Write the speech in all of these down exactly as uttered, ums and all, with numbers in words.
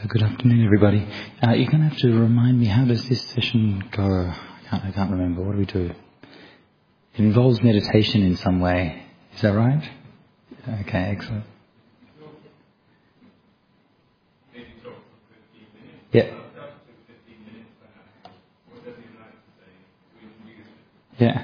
Good afternoon, everybody. Uh, you're going to have to remind me, how does this session go? I can't, I can't remember. What do we do? It involves meditation in some way. Is that right? Okay, excellent. Yeah. Yeah.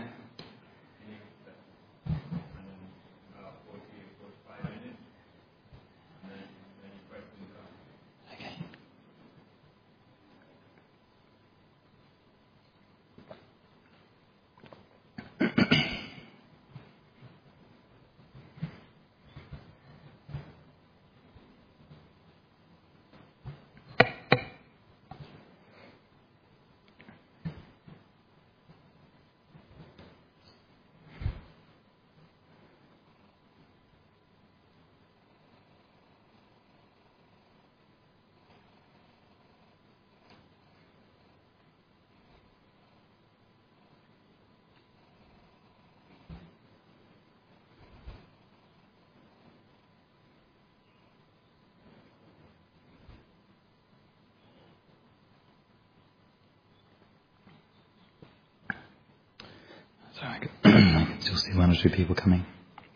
Sorry, I can, I can still see one or two people coming.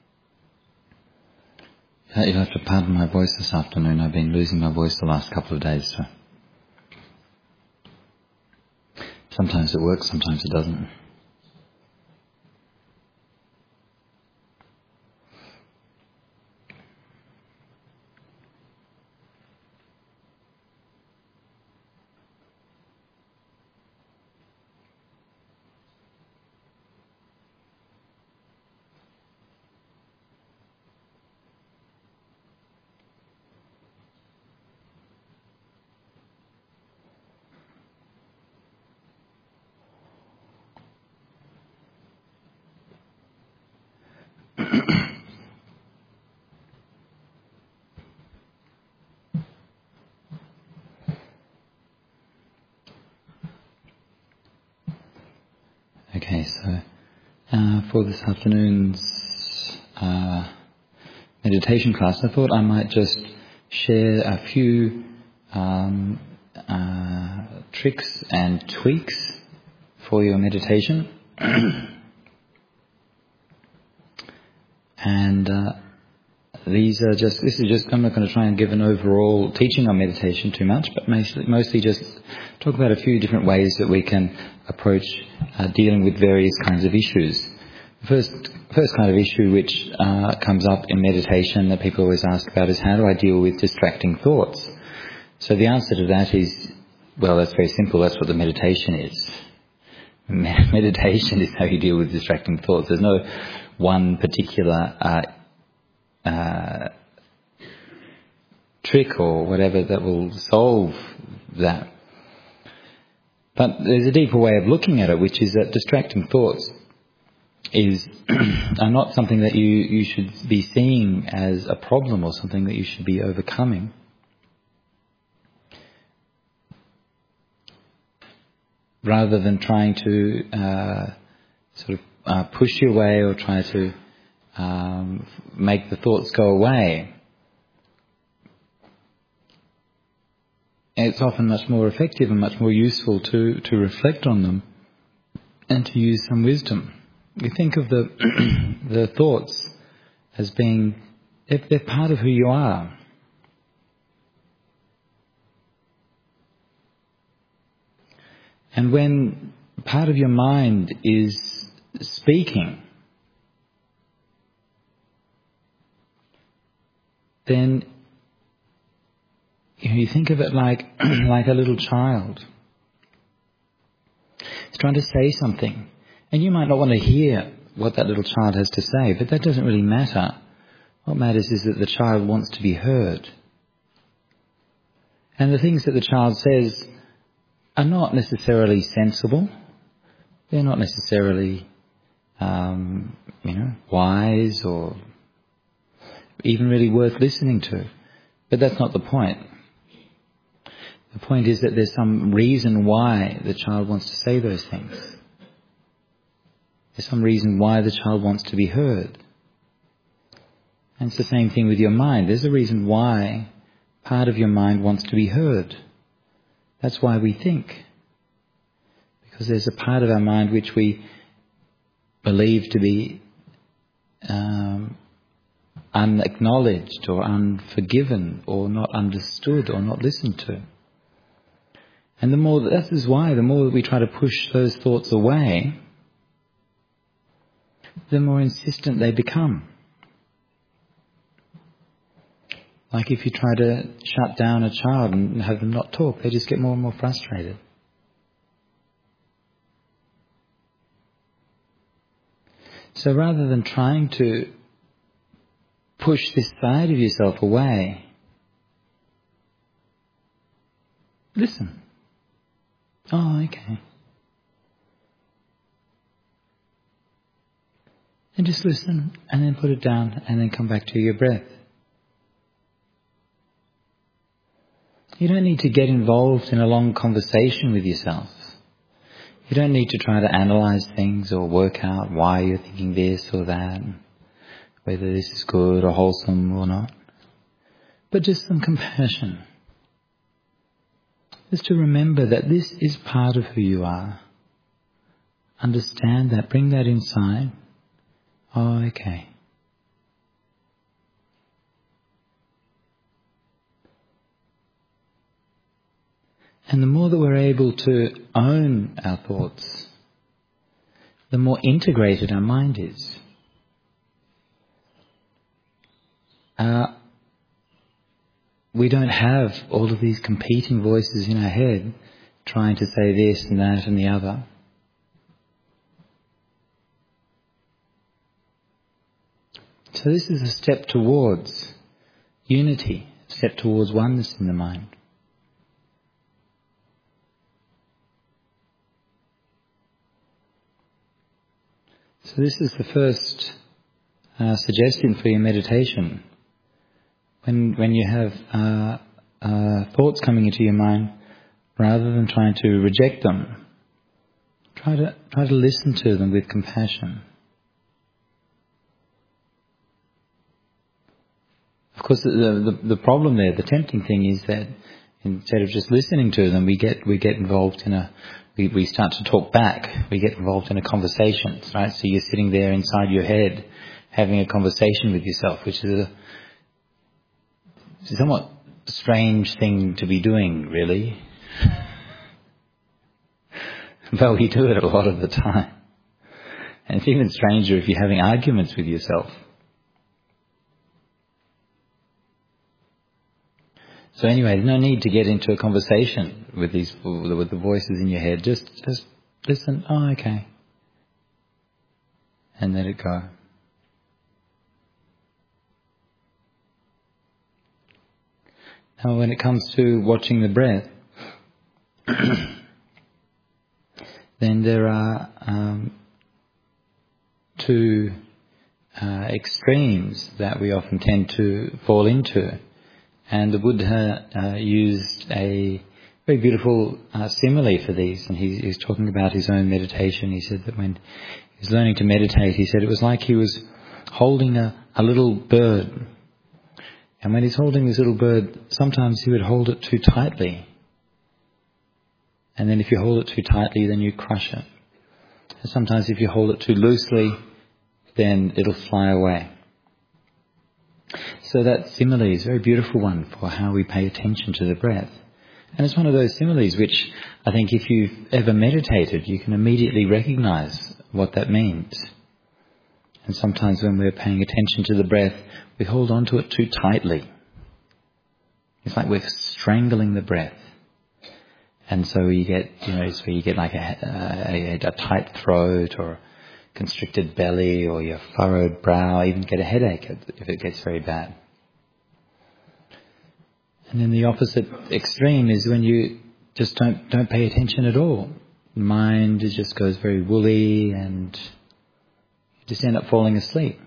Uh, you'll have to pardon my voice this afternoon. I've been losing my voice the last couple of days, so sometimes it works, sometimes it doesn't. Okay, so uh, for this afternoon's uh, meditation class, I thought I might just share a few um, uh, tricks and tweaks for your meditation. and uh, these are just, this is just, I'm not going to try and give an overall teaching on meditation too much, but mostly, mostly just talk about a few different ways that we can approach uh, dealing with various kinds of issues. The first, first kind of issue which uh, comes up in meditation that people always ask about is, how do I deal with distracting thoughts? So the answer to that is, well, that's very simple. That's what the meditation is. Meditation is how you deal with distracting thoughts. There's no one particular uh, uh, trick or whatever that will solve that. But there's a deeper way of looking at it, which is that distracting thoughts is are not something that you, you should be seeing as a problem or something that you should be overcoming. Rather than trying to uh, sort of uh, push your way or try to um, make the thoughts go away, it's often much more effective and much more useful to, to reflect on them and to use some wisdom. You think of the the thoughts as being, they're, they're part of who you are. And when part of your mind is speaking, then you know, you think of it like like a little child. It's trying to say something. And you might not want to hear what that little child has to say, but that doesn't really matter. What matters is that the child wants to be heard. And the things that the child says are not necessarily sensible. They're not necessarily, um, you know, wise or even really worth listening to. But that's not the point. The point is that there's some reason why the child wants to say those things. There's some reason why the child wants to be heard. And it's the same thing with your mind. There's a reason why part of your mind wants to be heard. That's why we think. Because there's a part of our mind which we believe to be um, unacknowledged or unforgiven or not understood or not listened to. And the more, that is why the more that we try to push those thoughts away, the more insistent they become. Like if you try to shut down a child and have them not talk, they just get more and more frustrated. So rather than trying to push this side of yourself away, listen. Oh, okay. And just listen and then put it down and then come back to your breath. You don't need to get involved in a long conversation with yourself. You don't need to try to analyze things or work out why you're thinking this or that, whether this is good or wholesome or not. But just some compassion. Just to remember that this is part of who you are. Understand that, bring that inside. Oh, okay. And the more that we're able to own our thoughts, the more integrated our mind is. Uh, we don't have all of these competing voices in our head trying to say this and that and the other. So this is a step towards unity, a step towards oneness in the mind. So this is the first uh, suggestion for your meditation. When when you have uh, uh, thoughts coming into your mind, rather than trying to reject them, try to try to listen to them with compassion. Of course, the, the the problem there, the tempting thing, is that instead of just listening to them, we get we get involved in a we, we start to talk back. We get involved in a conversation, right? So you're sitting there inside your head, having a conversation with yourself, which is a It's a somewhat strange thing to be doing, really. But we do it a lot of the time. And it's even stranger if you're having arguments with yourself. So anyway, there's no need to get into a conversation with these with the voices in your head. Just just listen. Oh, okay. And let it go. Now, when it comes to watching the breath, then there are um, two uh, extremes that we often tend to fall into. And the Buddha uh, used a very beautiful uh, simile for these. And he's, he's talking about his own meditation. He said that when he was learning to meditate, he said it was like he was holding a, a little bird. And when he's holding this little bird, sometimes he would hold it too tightly. And then if you hold it too tightly, then you crush it. And sometimes if you hold it too loosely, then it'll fly away. So that simile is a very beautiful one for how we pay attention to the breath. And it's one of those similes which I think if you've ever meditated, you can immediately recognize what that means. And sometimes when we're paying attention to the breath, we hold on to it too tightly. It's like we're strangling the breath. And so you get, you know, so you get like a, a, a tight throat or constricted belly, or your furrowed brow, even get a headache if it gets very bad. And then the opposite extreme is when you just don't don't pay attention at all. The mind just goes very woolly and you just end up falling asleep.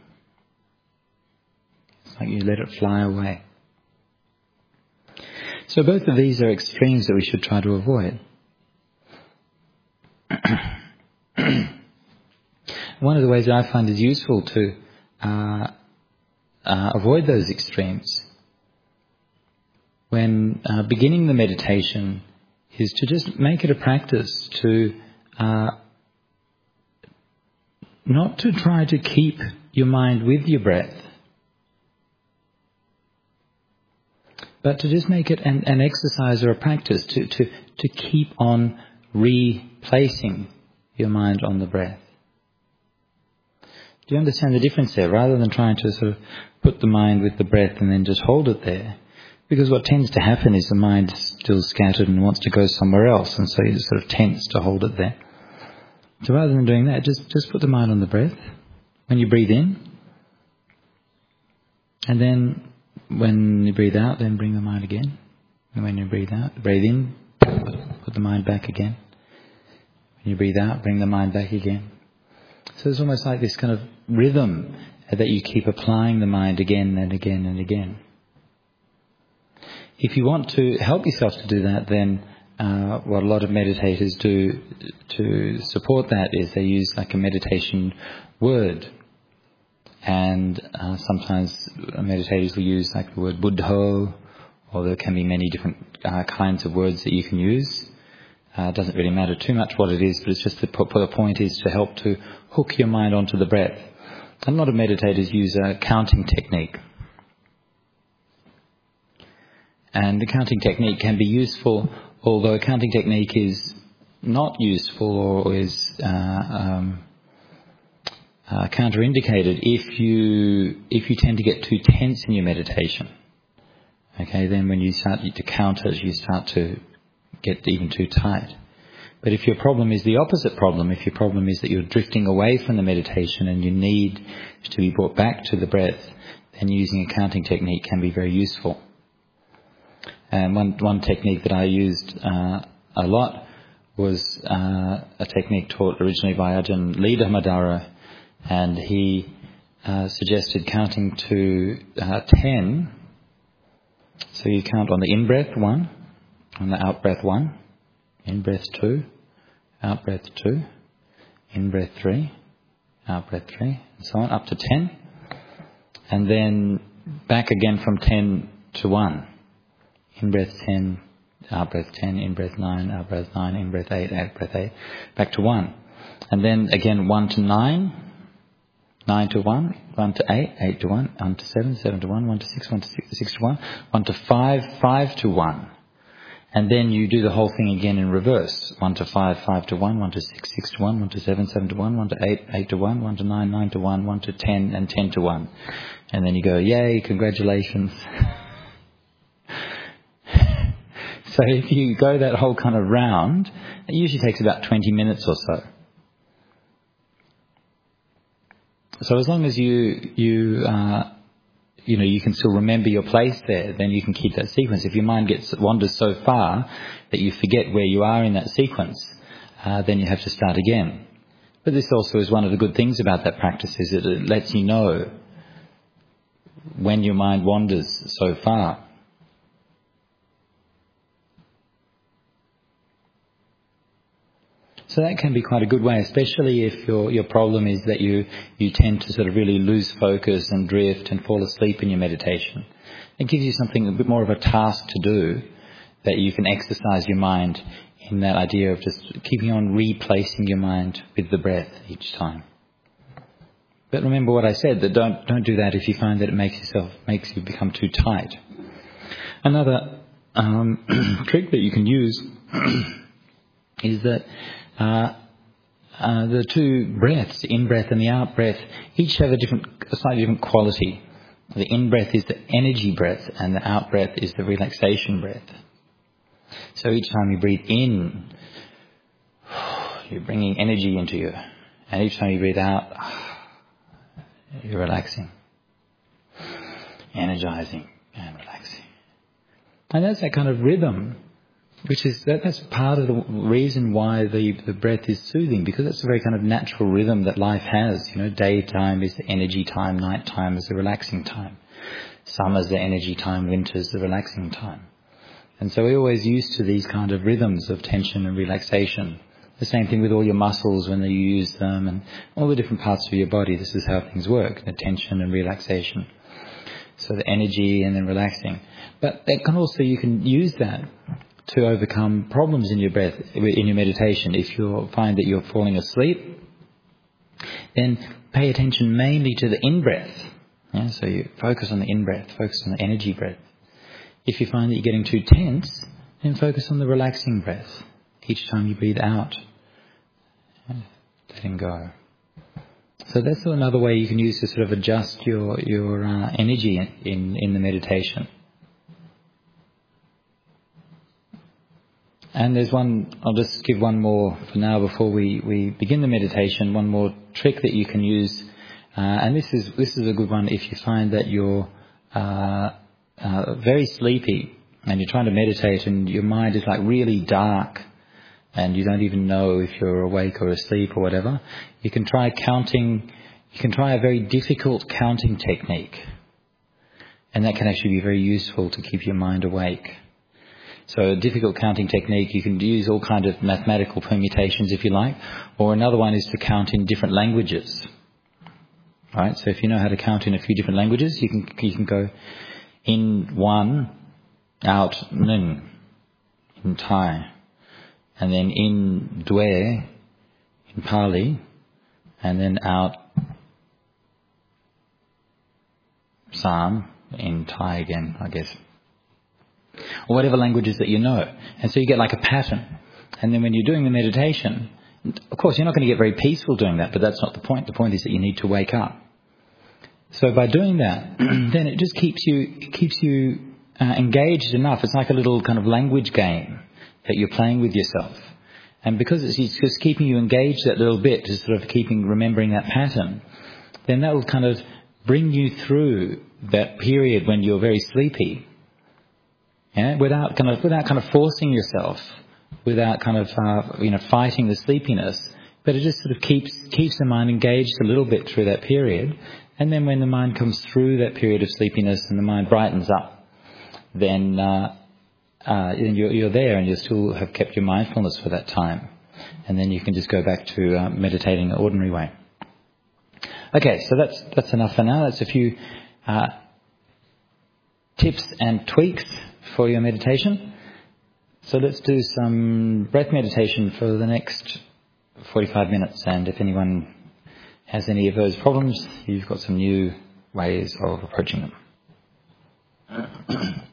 It's like you let it fly away. So both of these are extremes that we should try to avoid. One of the ways that I find is useful to uh, uh, avoid those extremes when uh, beginning the meditation is to just make it a practice to uh, not to try to keep your mind with your breath, but to just make it an, an exercise or a practice to, to, to keep on replacing your mind on the breath. Do you understand the difference there? Rather than trying to sort of put the mind with the breath and then just hold it there. Because what tends to happen is the mind is still scattered and wants to go somewhere else, and so you sort of tense to hold it there. So rather than doing that, just, just put the mind on the breath. When you breathe in, and then when you breathe out, then bring the mind again. And when you breathe out, breathe in, put the mind back again. When you breathe out, bring the mind back again. So it's almost like this kind of rhythm that you keep applying the mind again and again and again. If you want to help yourself to do that, then uh, what a lot of meditators do to support that is they use like a meditation word. And uh, sometimes meditators will use like the word Buddho, or there can be many different uh, kinds of words that you can use. Uh, it doesn't really matter too much what it is, but it's just the, the point is to help to hook your mind onto the breath. And a lot of meditators use a counting technique. And the counting technique can be useful, although a counting technique is not useful or is uh, um, uh, counterindicated if you if you tend to get too tense in your meditation. Okay, then when you start to count it, you start to get even too tight. But if your problem is the opposite problem, if your problem is that you're drifting away from the meditation and you need to be brought back to the breath, then using a counting technique can be very useful. And one one technique that I used uh, a lot was uh, a technique taught originally by Ajahn Lee Dhammadhara, and he uh, suggested counting to uh, ten. So you count on the in-breath, one, on the out-breath, one, in-breath, two, out-breath, two, in-breath, three, out-breath, three, and so on, up to ten. And then back again from ten to one. In-breath ten, out-breath ten, in-breath nine, out-breath nine, in-breath eight, out-breath eight, back to one. And then again one to nine, nine to one, one to eight, eight to one, one to seven, seven to one, one to six, one to six, six to one, one to five, five to one. And then you do the whole thing again in reverse. one to five, five to one, one to six, six to one, one to seven, seven to one, one to eight, eight to one, one to nine, nine to one, one to ten, and ten to one. And then you go, yay, congratulations. So if you go that whole kind of round, it usually takes about twenty minutes or so. So as long as you, you, uh, you know, you can still remember your place there, then you can keep that sequence. If your mind gets wanders so far that you forget where you are in that sequence, uh, then you have to start again. But this also is one of the good things about that practice, is that it lets you know when your mind wanders so far. So that can be quite a good way, especially if your your problem is that you, you tend to sort of really lose focus and drift and fall asleep in your meditation. It gives you something, a bit more of a task to do, that you can exercise your mind in that idea of just keeping on replacing your mind with the breath each time. But remember what I said, that don't don't do that if you find that it makes yourself makes you become too tight. Another um, trick that you can use is that Uh, uh, the two breaths, the in-breath and the out-breath, each have a different, a slightly different quality. The in-breath is the energy breath, and the out-breath is the relaxation breath. So each time you breathe in, you're bringing energy into you, and each time you breathe out, you're relaxing, energizing and relaxing. And that's that kind of rhythm. Which is, that, that's part of the reason why the, the breath is soothing, because it's a very kind of natural rhythm that life has. You know, daytime is the energy time, nighttime is the relaxing time. Summer's the energy time, winter's the relaxing time. And so we're always used to these kind of rhythms of tension and relaxation. The same thing with all your muscles when you use them, and all the different parts of your body. This is how things work, the tension and relaxation. So the energy and then relaxing. But that can also, you can use that to overcome problems in your breath, in your meditation. If you find that you're falling asleep, then pay attention mainly to the in-breath. Yeah, so you focus on the in-breath, focus on the energy breath. If you find that you're getting too tense, then focus on the relaxing breath. Each time you breathe out, yeah, letting go. So that's another way you can use to sort of adjust your your uh, energy in, in the meditation. And there's one, I'll just give one more for now before we, we begin the meditation, one more trick that you can use. Uh, and this is this is a good one if you find that you're uh, uh, very sleepy and you're trying to meditate and your mind is like really dark and you don't even know if you're awake or asleep or whatever. You can try counting, you can try a very difficult counting technique. And that can actually be very useful to keep your mind awake. So a difficult counting technique, you can use all kinds of mathematical permutations if you like, or another one is to count in different languages. Right? So if you know how to count in a few different languages, you can you can go in one, out ning, in Thai, and then in dwe, in Pali, and then out sam, in Thai again, I guess. Or whatever languages that you know. And so you get like a pattern. And then when you're doing the meditation, of course you're not going to get very peaceful doing that, but that's not the point. The point is that you need to wake up. So by doing that, then it just keeps you it keeps you uh, engaged enough. It's like a little kind of language game that you're playing with yourself. And because it's, it's just keeping you engaged that little bit, just sort of keeping remembering that pattern, then that will kind of bring you through that period when you're very sleepy. Yeah, without kind of without kind of forcing yourself, without kind of uh, you know fighting the sleepiness, but it just sort of keeps keeps the mind engaged a little bit through that period, and then when the mind comes through that period of sleepiness and the mind brightens up, then uh, uh, then you're, you're there and you still have kept your mindfulness for that time, and then you can just go back to uh, meditating the ordinary way. Okay, so that's that's enough for now. That's a few uh, tips and tweaks for your meditation. So let's do some breath meditation for the next forty-five minutes, and if anyone has any of those problems, you've got some new ways of approaching them.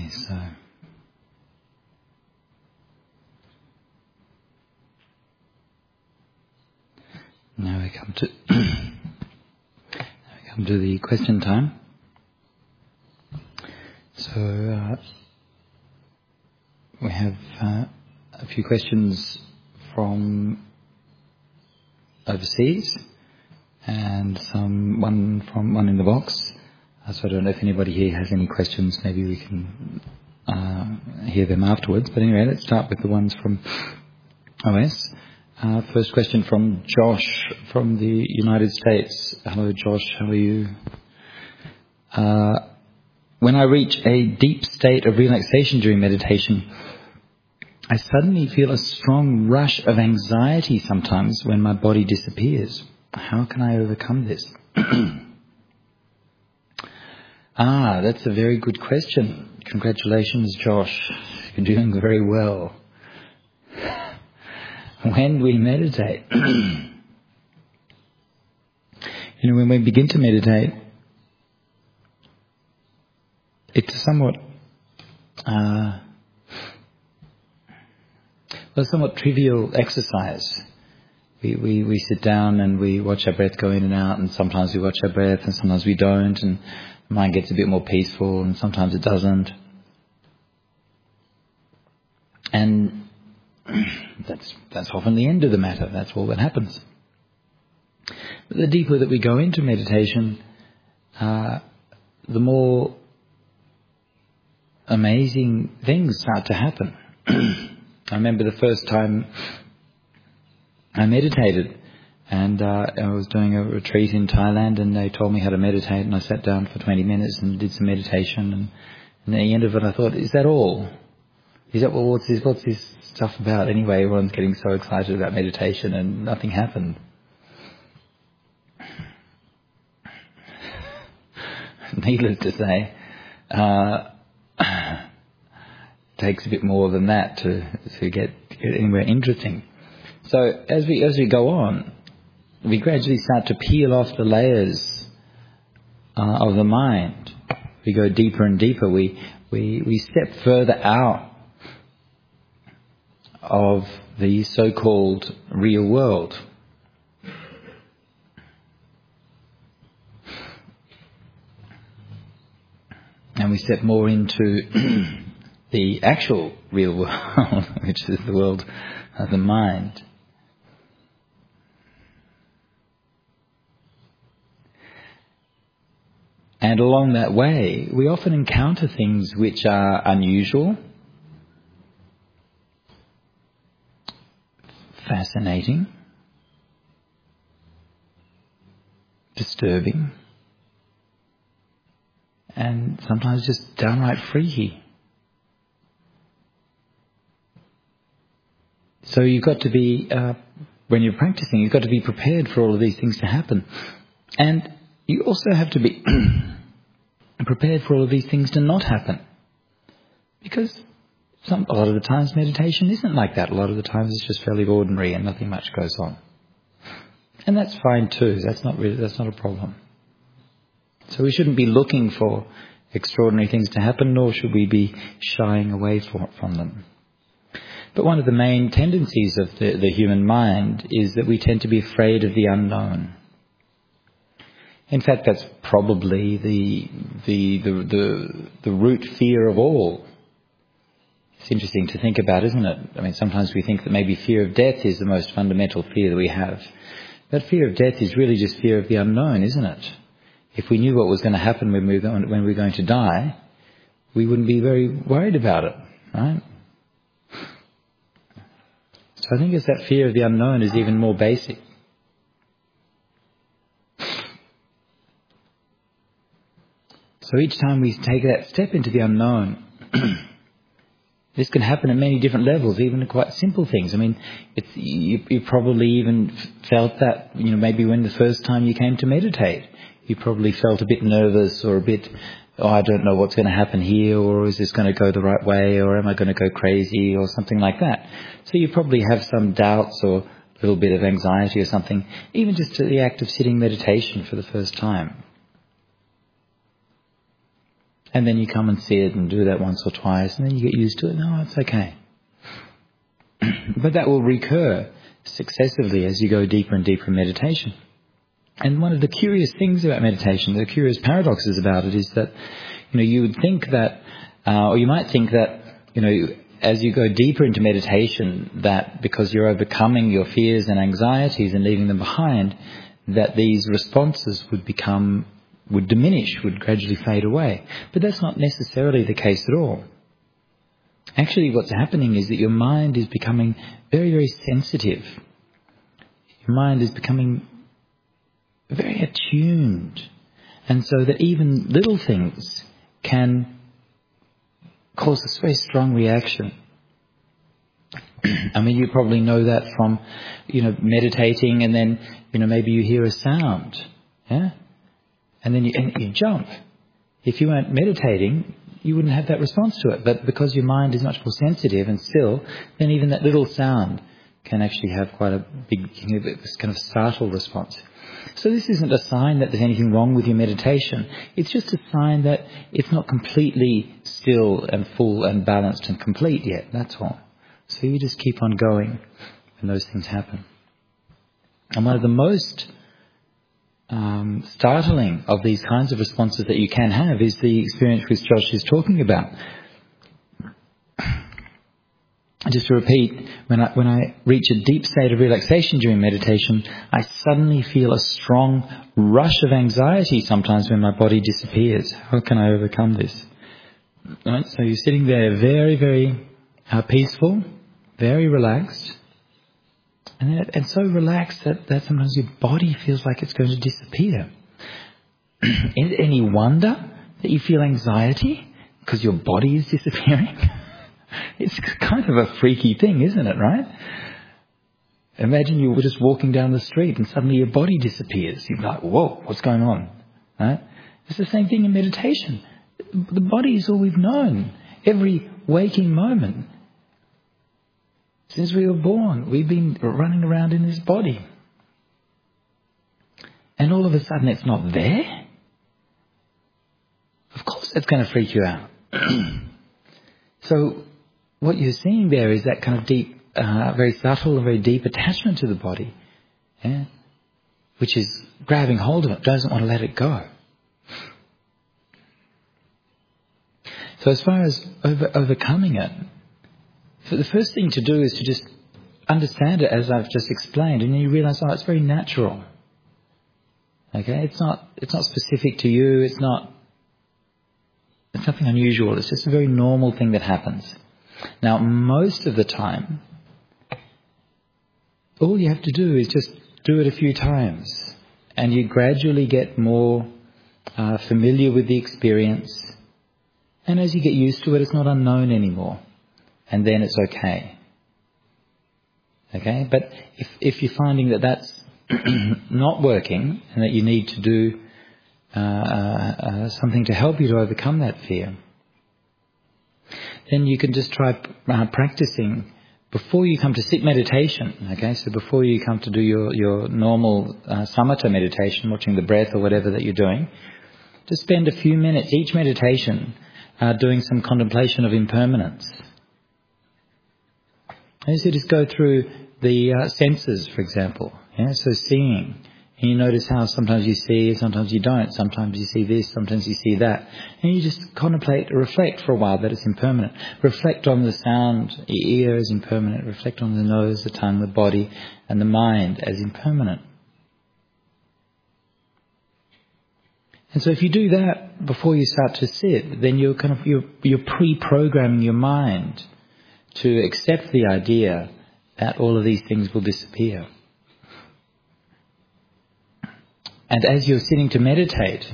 Okay, so now we come to now we come to the question time. So uh, we have uh, a few questions from overseas, and some one from one in the box. Uh, so I don't know if anybody here has any questions. Maybe we can uh, hear them afterwards. But anyway, let's start with the ones from O S. Uh, first question from Josh from the United States. Hello, Josh. How are you? Uh, when I reach a deep state of relaxation during meditation, I suddenly feel a strong rush of anxiety sometimes when my body disappears. How can I overcome this? Ah, that's a very good question. Congratulations, Josh. You're doing very well. When we meditate, you know, when we begin to meditate, it's a somewhat, uh, well, somewhat trivial exercise. We, we, we sit down and we watch our breath go in and out, and sometimes we watch our breath and sometimes we don't, and the mind gets a bit more peaceful and sometimes it doesn't. And that's that's often the end of the matter. That's all that happens. But the deeper that we go into meditation, uh, the more amazing things start to happen. I remember the first time I meditated, and uh, I was doing a retreat in Thailand, and they told me how to meditate, and I sat down for twenty minutes and did some meditation, and, and at the end of it I thought, is that all? Is that, well, what's this, what's this stuff about anyway? Everyone's getting so excited about meditation and nothing happened. Needless to say, uh, it takes a bit more than that to to get, get anywhere interesting. So as we as we go on, we gradually start to peel off the layers uh, of the mind. We go deeper and deeper. We we we step further out of the so-called real world. And we step more into the actual real world, which is the world of the mind. And along that way, we often encounter things which are unusual, fascinating, disturbing, and sometimes just downright freaky. So you've got to be, uh, when you're practicing, you've got to be prepared for all of these things to happen. And you also have to be prepared for all of these things to not happen. Because some, a lot of the times meditation isn't like that. A lot of the times it's just fairly ordinary and nothing much goes on. And that's fine too. That's not really, that's not a problem. So we shouldn't be looking for extraordinary things to happen, nor should we be shying away for, from them. But one of the main tendencies of the, the human mind is that we tend to be afraid of the unknown. In fact, that's probably the the the the, the root fear of all. It's interesting to think about, isn't it? I mean, sometimes we think that maybe fear of death is the most fundamental fear that we have. But fear of death is really just fear of the unknown, isn't it? If we knew what was going to happen when we were going, when we were going to die, we wouldn't be very worried about it, right? So I think it's that fear of the unknown is even more basic. So each time we take that step into the unknown, this can happen at many different levels, even quite simple things. I mean, it's, you, you probably even felt that, you know, maybe when the first time you came to meditate, you probably felt a bit nervous or a bit, oh, I don't know what's going to happen here, or is this going to go the right way, or am I going to go crazy, or something like that. So you probably have some doubts or a little bit of anxiety or something, even just to the act of sitting meditation for the first time. And then you come and see it and do that once or twice, and then you get used to it. No, it's okay. But that will recur successively as you go deeper and deeper in meditation. And one of the curious things about meditation, the curious paradoxes about it, is that, you know, you would think that, uh, or you might think that, you know, as you go deeper into meditation, that because you're overcoming your fears and anxieties and leaving them behind, that these responses would become, would diminish, would gradually fade away. But that's not necessarily the case at all. Actually, what's happening is that your mind is becoming very, very sensitive. Your mind is becoming very attuned. And so that even little things can cause a very strong reaction. I mean, you probably know that from, you know, meditating, and then, you know, maybe you hear a sound, yeah? And then you, and you jump. If you weren't meditating, you wouldn't have that response to it. But because your mind is much more sensitive and still, then even that little sound can actually have quite a big, you know, this kind of startled response. So this isn't a sign that there's anything wrong with your meditation. It's just a sign that it's not completely still and full and balanced and complete yet. That's all. So you just keep on going when those things happen. And one of the most um, startling of these kinds of responses that you can have is the experience which Josh is talking about. Just to repeat, when I, when I reach a deep state of relaxation during meditation, I suddenly feel a strong rush of anxiety sometimes when my body disappears. How can I overcome this? Right? So you're sitting there very, very uh, peaceful, very relaxed, and, then, and so relaxed that, that sometimes your body feels like it's going to disappear. Is it any wonder that you feel anxiety because your body is disappearing? It's kind of a freaky thing, isn't it, right? Imagine you were just walking down the street and suddenly your body disappears. You're like, whoa, what's going on? Right? It's the same thing in meditation. The body is all we've known. Every waking moment. Since we were born, we've been running around in this body. And all of a sudden it's not there? Of course that's going to freak you out. So what you're seeing there is that kind of deep, uh, very subtle and very deep attachment to the body, yeah? Which is grabbing hold of it, doesn't want to let it go. So as far as over, overcoming it, so the first thing to do is to just understand it as I've just explained, and then you realise, oh, it's very natural. Okay, it's not, it's not specific to you. It's not, it's nothing unusual. It's just a very normal thing that happens. Now, most of the time, all you have to do is just do it a few times, and you gradually get more uh, familiar with the experience. And as you get used to it, it's not unknown anymore. And then it's okay. Okay? But if, if you're finding that that's not working and that you need to do uh, uh, something to help you to overcome that fear, then you can just try uh, practicing before you come to sit meditation. Okay? So before you come to do your, your normal uh, samatha meditation, watching the breath or whatever that you're doing, just spend a few minutes each meditation uh, doing some contemplation of impermanence. And so just go through the uh, senses, for example. Yeah? So seeing. And you notice how sometimes you see, sometimes you don't. Sometimes you see this, sometimes you see that. And you just contemplate, reflect for a while that it's impermanent. Reflect on the sound, the ear as impermanent. Reflect on the nose, the tongue, the body, and the mind as impermanent. And so if you do that before you start to sit, then you're kind of, you're, you're pre-programming your mind to accept the idea that all of these things will disappear. And as you're sitting to meditate,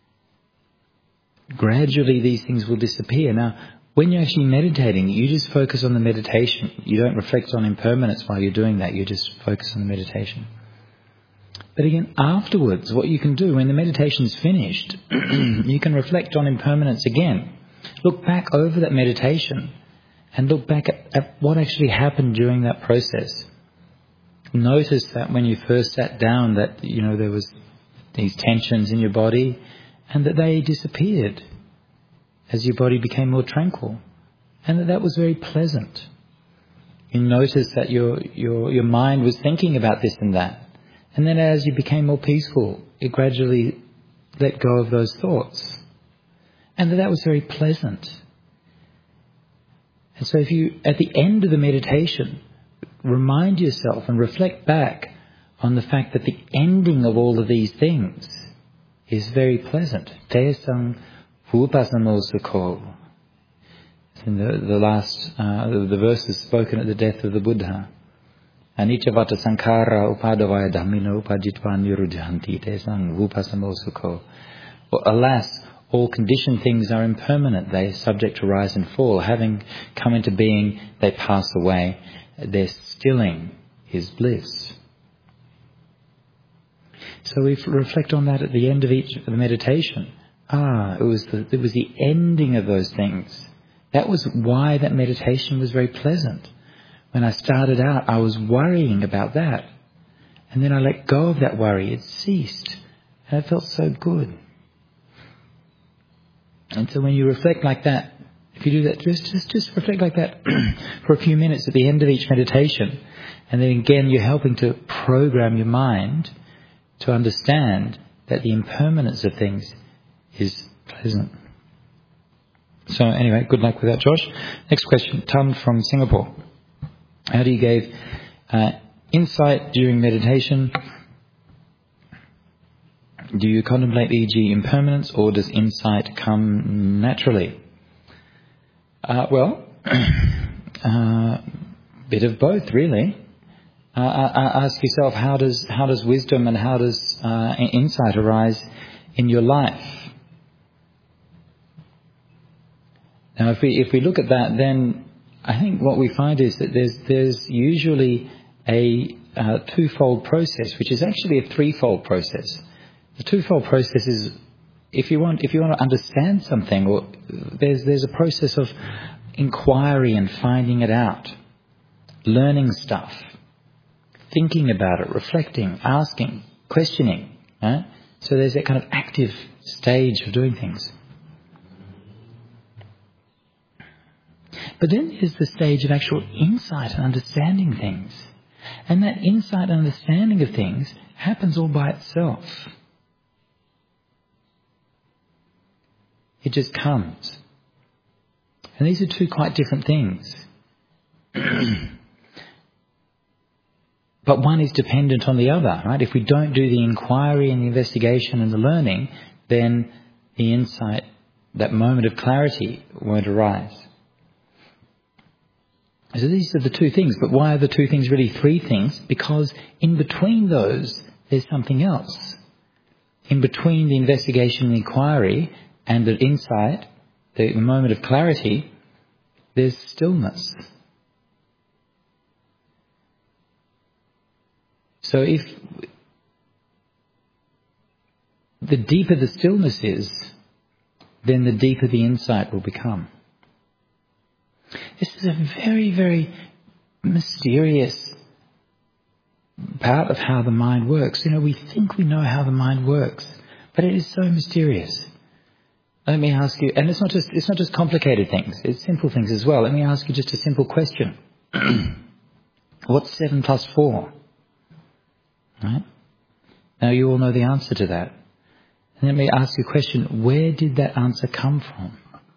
gradually these things will disappear. Now, when you're actually meditating, you just focus on the meditation. You don't reflect on impermanence while you're doing that. You just focus on the meditation. But again, afterwards, what you can do when the meditation's finished, you can reflect on impermanence again. Look back over that meditation and look back at, at what actually happened during that process. Notice that when you first sat down that, you know, there was these tensions in your body and that they disappeared. as your body became more tranquil. And that that was very pleasant. You noticed that your, your, your mind was thinking about this and that. And then as you became more peaceful, it gradually let go of those thoughts. And that that was very pleasant. And so if you, at the end of the meditation, remind yourself and reflect back on the fact that the ending of all of these things is very pleasant. Tesang vupasamo sukho. In the, the last, uh, the, the verses spoken at the death of the Buddha. Anicca sankhara upadavaya dhammino upajitva niruddhanti tesang vupasamo sukho. Well, alas, all conditioned things are impermanent. They are subject to rise and fall. Having come into being, they pass away. Their stilling is bliss. So we reflect on that at the end of each of the meditation. Ah, it was the, it was the ending of those things. That was why that meditation was very pleasant. When I started out, I was worrying about that. And then I let go of that worry. It ceased. And it felt so good. And so when you reflect like that, if you do that, just, just, just reflect like that for a few minutes at the end of each meditation. And then again, you're helping to program your mind to understand that the impermanence of things is pleasant. So anyway, good luck with that, Josh. Next question, Tan from Singapore. How do you give uh, insight during meditation? Do you contemplate, for example, impermanence, or does insight come naturally? Uh, well, a uh, bit of both, really. Uh, ask yourself, how does how does wisdom and how does uh, insight arise in your life? Now, if we if we look at that, then I think what we find is that there's there's usually a uh, twofold process, which is actually a threefold process. The twofold process is, if you want if you want to understand something, or there's there's a process of inquiry and finding it out, learning stuff, thinking about it, reflecting, asking, questioning. Right? So there's that kind of active stage of doing things. But then there's the stage of actual insight and understanding things. And that insight and understanding of things happens all by itself. It just comes. And these are two quite different things. But one is dependent on the other, right? If we don't do the inquiry and the investigation and the learning, then the insight, that moment of clarity, won't arise. So these are the two things. But why are the two things really three things? Because in between those, there's something else. In between the investigation and the inquiry and the insight, the moment of clarity, there's stillness. So if the deeper the stillness is, then the deeper the insight will become. This is a very, very mysterious part of how the mind works. You know, we think we know how the mind works, but it is so mysterious. Let me ask you, and it's not just it's not just complicated things, it's simple things as well. Let me ask you just a simple question. What's seven plus four? Right? Now you all know the answer to that. And let me ask you a question, where did that answer come from?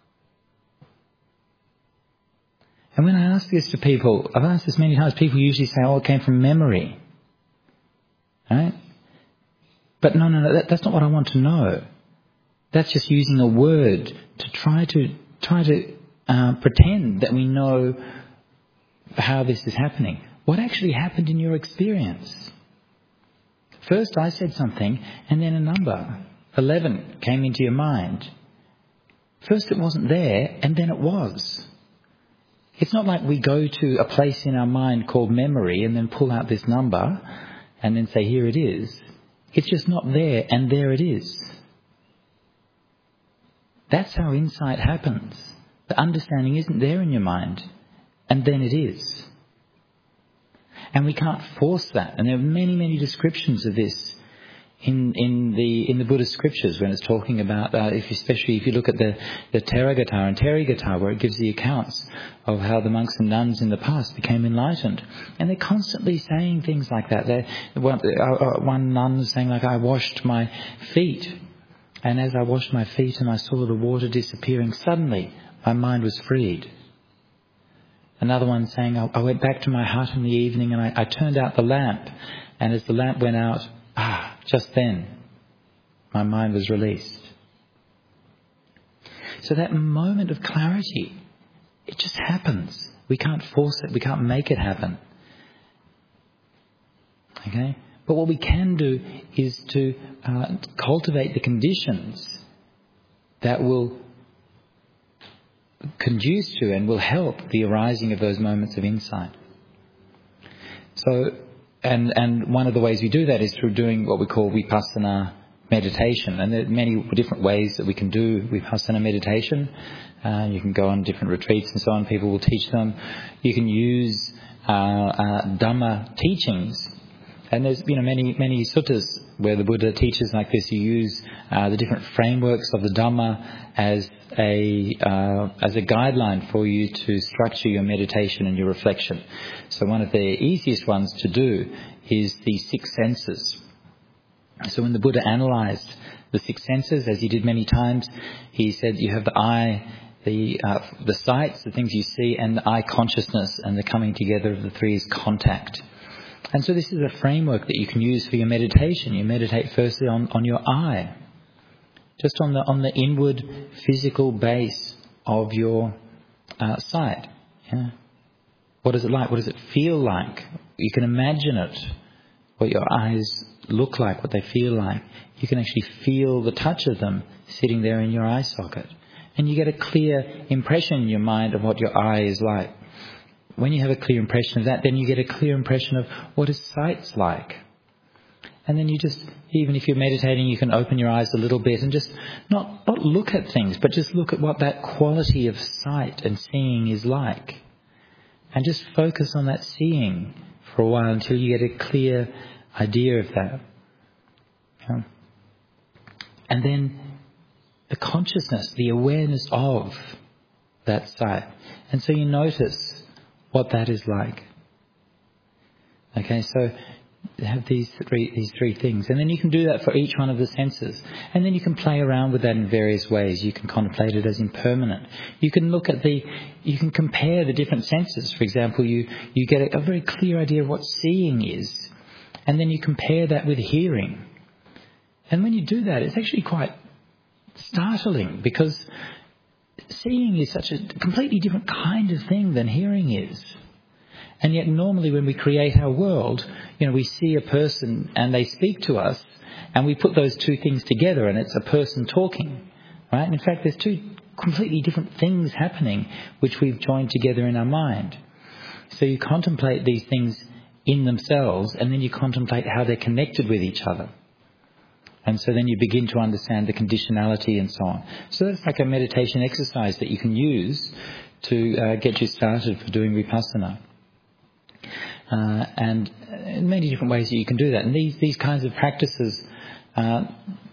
And when I ask this to people, I've asked this many times, people usually say, oh, it came from memory. Right? But no, no, no, that, that's not what I want to know. That's just using a word to try to try to uh, pretend that we know how this is happening. What actually happened in your experience? First I said something, and then a number, eleven, came into your mind. First it wasn't there, and then it was. It's not like we go to a place in our mind called memory and then pull out this number and then say, here it is. It's just not there, and there it is. That's how insight happens. The understanding isn't there in your mind, and then it is. And we can't force that. And there are many, many descriptions of this in in the in the Buddhist scriptures when it's talking about, uh, if especially if you look at the the Therigatha and Therigatha, where it gives the accounts of how the monks and nuns in the past became enlightened, and they're constantly saying things like that. They, one, uh, one nun was saying, like, I washed my feet, and as I washed my feet and I saw the water disappearing, suddenly my mind was freed. Another one saying, I, I went back to my hut in the evening and I, I turned out the lamp, and as the lamp went out, ah, just then, my mind was released. So that moment of clarity, it just happens. We can't force it. We can't make it happen. Okay? But what we can do is to uh, cultivate the conditions that will conduce to and will help the arising of those moments of insight. So, and and one of the ways we do that is through doing what we call vipassana meditation. And there are many different ways that we can do vipassana meditation. Uh, you can go on different retreats and so on. People will teach them. You can use uh, uh, Dhamma teachings. And there's, you know, many, many suttas where the Buddha teaches like this. You use uh, the different frameworks of the Dhamma as a uh, as a guideline for you to structure your meditation and your reflection. So one of the easiest ones to do is the six senses. So when the Buddha analysed the six senses, as he did many times, he said you have the eye, the uh, the sights, the things you see, and the eye consciousness, and the coming together of the three is contact. And so this is a framework that you can use for your meditation. You meditate firstly on, on your eye, just on the on the inward physical base of your uh, sight. Yeah. What is it like? What does it feel like? You can imagine it, what your eyes look like, what they feel like. You can actually feel the touch of them sitting there in your eye socket. And you get a clear impression in your mind of what your eye is like. When you have a clear impression of that, then you get a clear impression of what is sight's like. And then you just, even if you're meditating, you can open your eyes a little bit and just not, not look at things, but just look at what that quality of sight and seeing is like. And just focus on that seeing for a while until you get a clear idea of that. Yeah. And then the consciousness, the awareness of that sight. And so you notice what that is like. Okay, so have these three these three things, and then you can do that for each one of the senses, and then you can play around with that in various ways. You can contemplate it as impermanent. You can look at the, you can compare the different senses. For example, you you get a, a very clear idea of what seeing is, and then you compare that with hearing. And when you do that, it's actually quite startling, because seeing is such a completely different kind of thing than hearing is. And yet normally when we create our world, you know, we see a person and they speak to us, and we put those two things together and it's a person talking, right? And in fact, there's two completely different things happening which we've joined together in our mind. So you contemplate these things in themselves, and then you contemplate how they're connected with each other. And so then you begin to understand the conditionality and so on. So that's like a meditation exercise that you can use to uh, get you started for doing vipassana. Uh, and in many different ways that you can do that. And these, these kinds of practices, uh,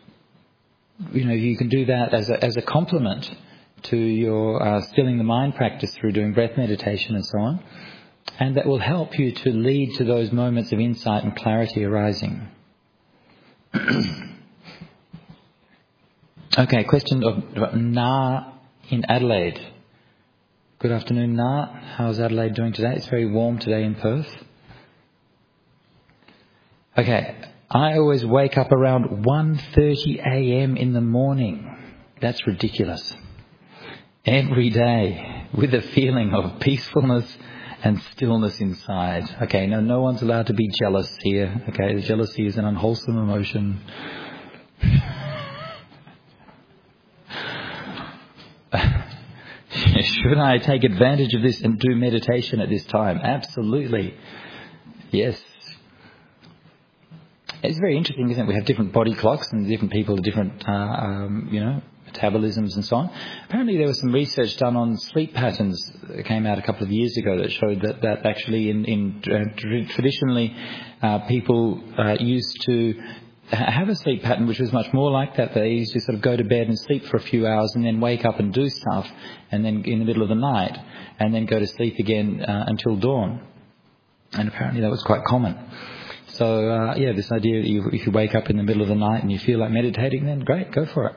you know, you can do that as a, as a complement to your uh, stilling the mind practice through doing breath meditation and so on. And that will help you to lead to those moments of insight and clarity arising. Okay, question of Na in Adelaide. Good afternoon, Na. How's Adelaide doing today? It's very warm today in Perth. Okay, I always wake up around one thirty a.m. in the morning. That's ridiculous. Every day, with a feeling of peacefulness and stillness inside. Okay, no, no one's allowed to be jealous here. Okay, the jealousy is an unwholesome emotion. Should I take advantage of this and do meditation at this time? Absolutely. Yes. It's very interesting, isn't it? We have different body clocks and different people have different, uh, um, you know, metabolisms and so on. Apparently there was some research done on sleep patterns that came out a couple of years ago that showed that, that actually in, in uh, traditionally uh, people uh, used to have a sleep pattern which was much more like that. They used to sort of go to bed and sleep for a few hours and then wake up and do stuff, and then in the middle of the night, and then go to sleep again uh, until dawn. And apparently that was quite common. So, uh, yeah, this idea that you, if you wake up in the middle of the night and you feel like meditating, then great, go for it.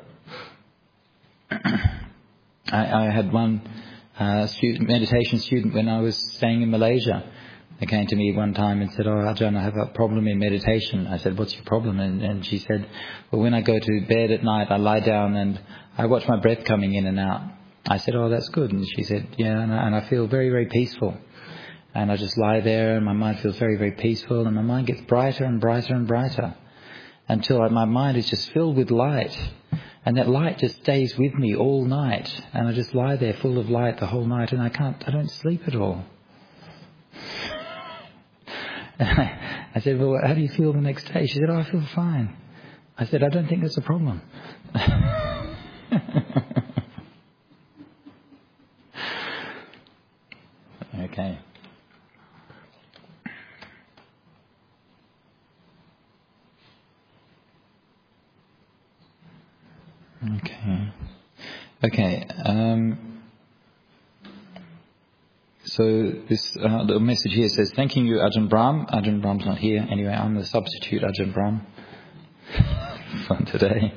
I, I had one uh, student, meditation student when I was staying in Malaysia. They came to me one time and said, "Oh, Ajahn, I have a problem in meditation." I said, "What's your problem?" And, and she said, "Well, when I go to bed at night, I lie down and I watch my breath coming in and out." I said, "Oh, that's good." And she said, "Yeah, and I, and I feel very, very peaceful. And I just lie there and my mind feels very, very peaceful, and my mind gets brighter and brighter and brighter until I, my mind is just filled with light. And that light just stays with me all night. And I just lie there full of light the whole night, and I can't, I don't sleep at all." I said, "Well, how do you feel the next day?" She said, "Oh, I feel fine." I said, "I don't think that's a problem." Okay. Okay. Okay. Um, so this uh, the message here says, "Thanking you, Ajahn Brahm." Ajahn Brahm's not here. Anyway, I'm the substitute Ajahn Brahm for today.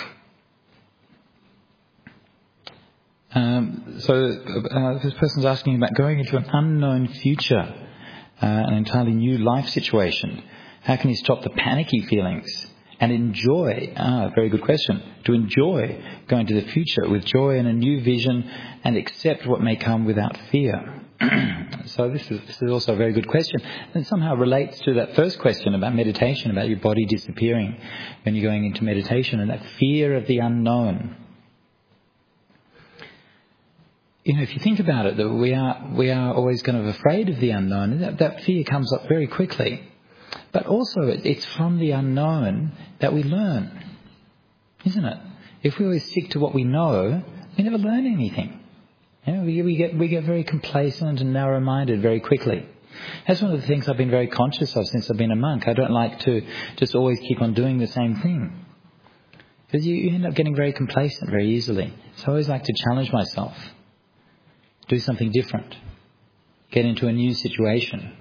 Um, so uh, this person's asking about going into an unknown future, uh, an entirely new life situation. How can you stop the panicky feelings and enjoy, ah, very good question, to enjoy going to the future with joy and a new vision and accept what may come without fear? So this is, this is also a very good question, and somehow relates to that first question about meditation, about your body disappearing when you're going into meditation, and that fear of the unknown. You know, if you think about it, that we are we are always kind of afraid of the unknown, and that, that fear comes up very quickly. But also, it, it's from the unknown that we learn, isn't it? If we always stick to what we know, we never learn anything. You know, we, we get we get very complacent and narrow-minded very quickly. That's one of the things I've been very conscious of since I've been a monk. I don't like to just always keep on doing the same thing, because you, you end up getting very complacent very easily. So I always like to challenge myself, do something different, get into a new situation.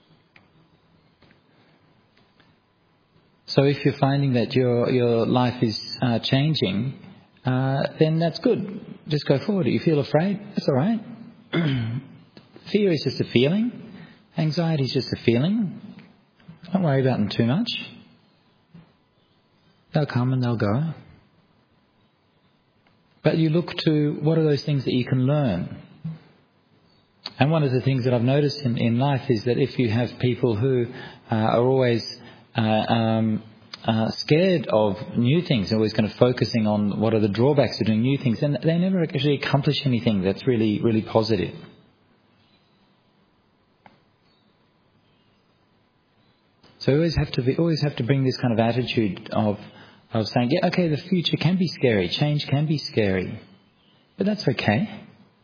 So if you're finding that your your life is uh, changing, uh, then that's good. Just go forward. If you feel afraid, that's all right. Fear is just a feeling. Anxiety is just a feeling. Don't worry about them too much. They'll come and they'll go. But you look to what are those things that you can learn. And one of the things that I've noticed in, in life is that if you have people who uh, are always uh, um, uh, scared of new things, always kind of focusing on what are the drawbacks of doing new things, then they never actually accomplish anything that's really, really positive. So we always have to be, always have to bring this kind of attitude of of saying, yeah, okay, the future can be scary, change can be scary, but that's okay.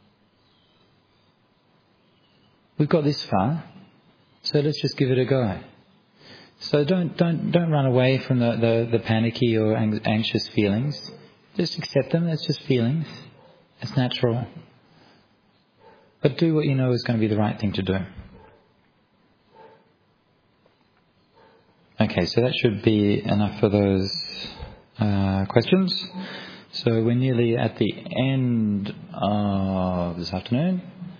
We've got this far, so let's just give it a go. So don't don't don't run away from the, the, the panicky or anxious feelings. Just accept them. That's just feelings. It's natural. But do what you know is going to be the right thing to do. Okay, so that should be enough for those uh, questions. So we're nearly at the end of this afternoon.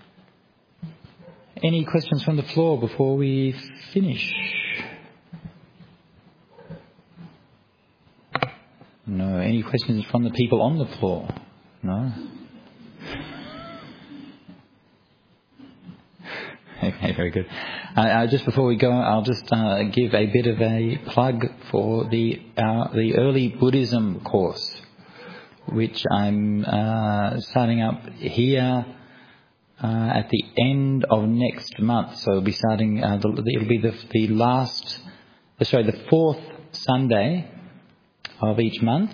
Any questions from the floor before we finish? No. Any questions from the people on the floor? No? Okay, very good. Uh, uh, just before we go, I'll just uh, give a bit of a plug for the uh, the early Buddhism course, which I'm uh, starting up here uh, at the end of next month. So it'll be starting. Uh, the, it'll be the the last, sorry, the fourth Sunday of each month.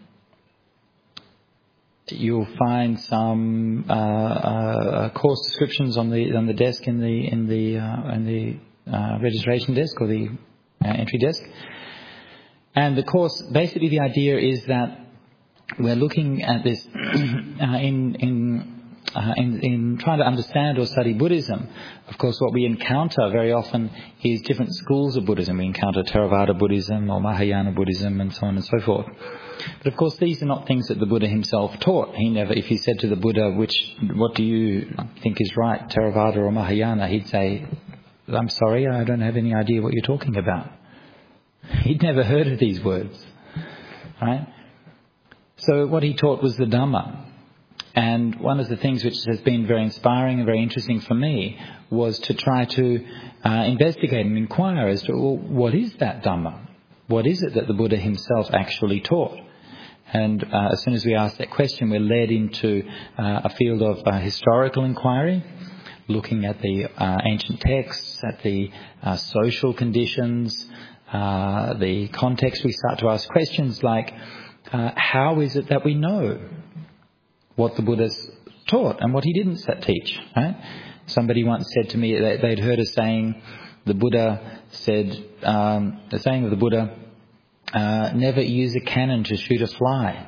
You'll find some uh, uh, course descriptions on the on the desk in the in the uh, in the uh, registration desk or the uh, entry desk. And the course, basically the idea is that we're looking at this uh, in, in, uh, in, in trying to understand or study Buddhism. Of course, what we encounter very often is different schools of Buddhism. We encounter Theravada Buddhism or Mahayana Buddhism and so on and so forth. But of course, these are not things that the Buddha himself taught. He never, if he said to the Buddha, which, what do you think is right, Theravada or Mahayana, he'd say, I'm sorry, I don't have any idea what you're talking about. He'd never heard of these words, right? So what he taught was the Dhamma. And one of the things which has been very inspiring and very interesting for me was to try to uh, investigate and inquire as to, well, what is that Dhamma? What is it that the Buddha himself actually taught? And uh, as soon as we ask that question, we're led into uh, a field of uh, historical inquiry, looking at the uh, ancient texts, at the uh, social conditions, uh, the context. We start to ask questions like, uh, how is it that we know what the Buddha's taught and what he didn't teach? Right? Somebody once said to me that they'd heard a saying, the Buddha said, um, the saying of the Buddha, uh, never use a cannon to shoot a fly.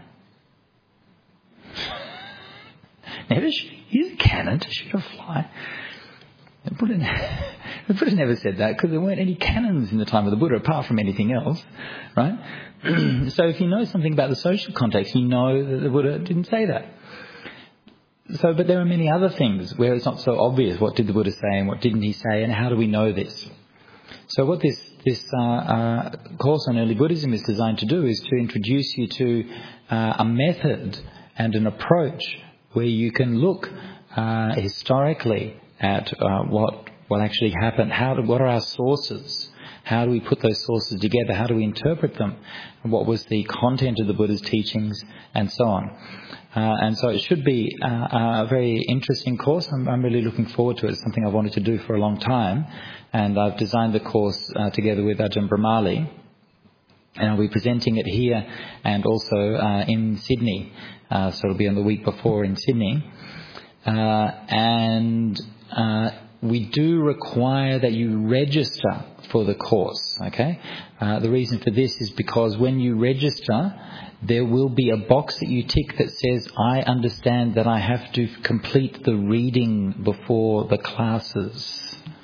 Never sh- use a cannon to shoot a fly. The Buddha, the Buddha never said that because there weren't any cannons in the time of the Buddha apart from anything else, right? So if you know something about the social context, you know that the Buddha didn't say that. So, but there are many other things where it's not so obvious what did the Buddha say and what didn't he say and how do we know this. So what this this uh, uh, course on early Buddhism is designed to do is to introduce you to uh, a method and an approach where you can look uh, historically at uh, what what actually happened, how do, what are our sources, how do we put those sources together, how do we interpret them, and what was the content of the Buddha's teachings, and so on. Uh, and so it should be uh, a very interesting course. I'm, I'm really looking forward to it. It's something I've wanted to do for a long time. And I've designed the course uh, together with Ajahn Brahmali. And I'll be presenting it here and also uh, in Sydney. Uh, so it'll be on the week before in Sydney. Uh, and uh, we do require that you register for the course, okay? Uh, the reason for this is because when you register, there will be a box that you tick that says, I understand that I have to complete the reading before the classes.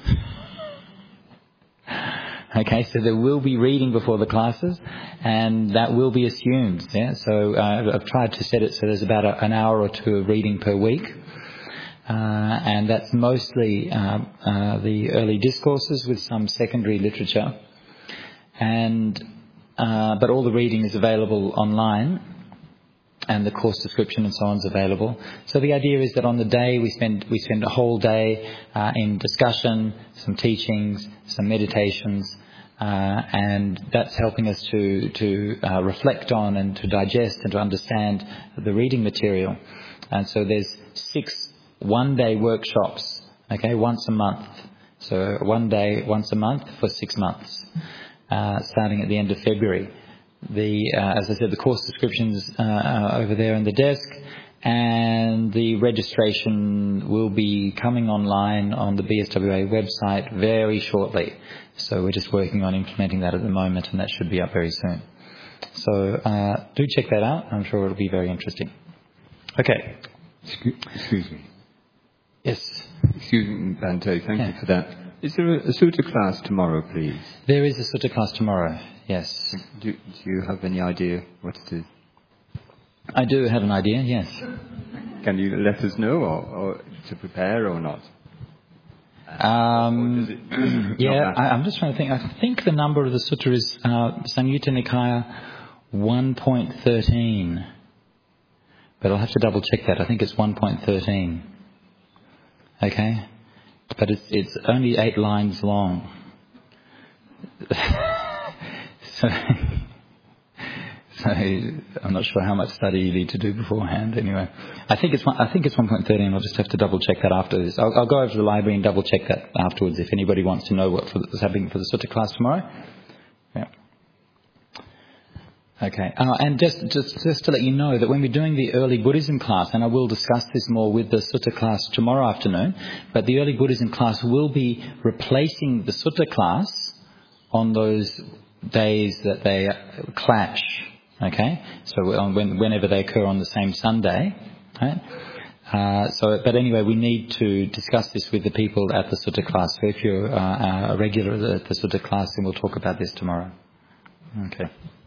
Okay, so there will be reading before the classes, and that will be assumed. Yeah, so uh, I've tried to set it so there's about a, an hour or two of reading per week, uh, and that's mostly uh, uh, the early discourses with some secondary literature, and uh, but all the reading is available online, and the course description and so on is available. So the idea is that on the day we spend we spend a whole day uh, in discussion, some teachings, some meditations, uh, and that's helping us to to uh, reflect on and to digest and to understand the reading material. And so there's six one-day workshops, okay, once a month. So one day, once a month for six months, uh, starting at the end of February. The uh, as I said, the course descriptions uh, are over there on the desk, and the registration will be coming online on the B S W A website very shortly. So we're just working on implementing that at the moment, and that should be up very soon. So uh, do check that out. I'm sure it'll be very interesting. Okay. Excuse me. Yes. Excuse me, Bhante. Thank yeah. you for that. Is there a, a sutta class tomorrow, please? There is a sutta class tomorrow. Yes. Do, do you have any idea what it is? I do have an idea, yes. Can you let us know, or, or to prepare, or not? Um, or does it yeah, I, I'm just trying to think. I think the number of the sutta is uh, Samyutta Nikaya one point thirteen. But I'll have to double check that. I think it's one point thirteen. Okay? But it's, it's only eight lines long. So, so I'm not sure how much study you need to do beforehand. Anyway, I think it's one, I think it's one point thirteen. I'll just have to double check that after this. I'll, I'll go over to the library and double check that afterwards if anybody wants to know what for, what's happening for the sutta class tomorrow. Yeah. Okay. Uh, and just, just just to let you know that when we're doing the early Buddhism class, and I will discuss this more with the sutta class tomorrow afternoon, but the early Buddhism class will be replacing the sutta class on those days that they clash, okay? So on when, whenever they occur on the same Sunday, right? Uh, so, but anyway, we need to discuss this with the people at the Sutta class. So if you're uh, a regular at the Sutta class, then we'll talk about this tomorrow. Okay.